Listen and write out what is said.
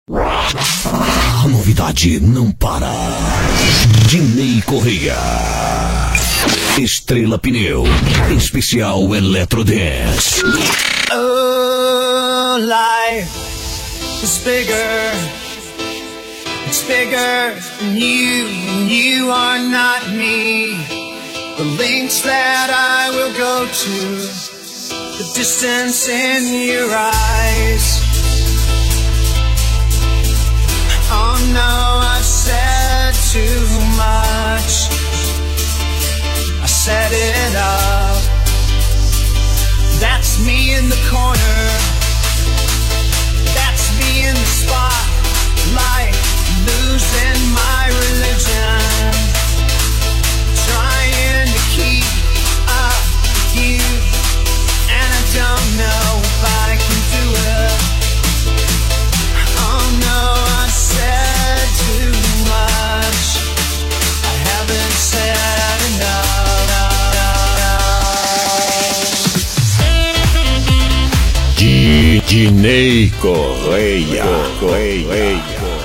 A novidade não para. Dinei Correia. Estrela Pneu. Especial Electrodance. Oh, life is bigger. It's bigger than you. You are not me. The lengths that I will go to. The distance in your eyes. Oh no, I've said too much. I set it up. That's me in the corner. That's me in the spotlight, losing my religion, trying to keep up with you, and I don't know if I can do it. Oh no, I said too much. I haven't said enough. Dinei Correia.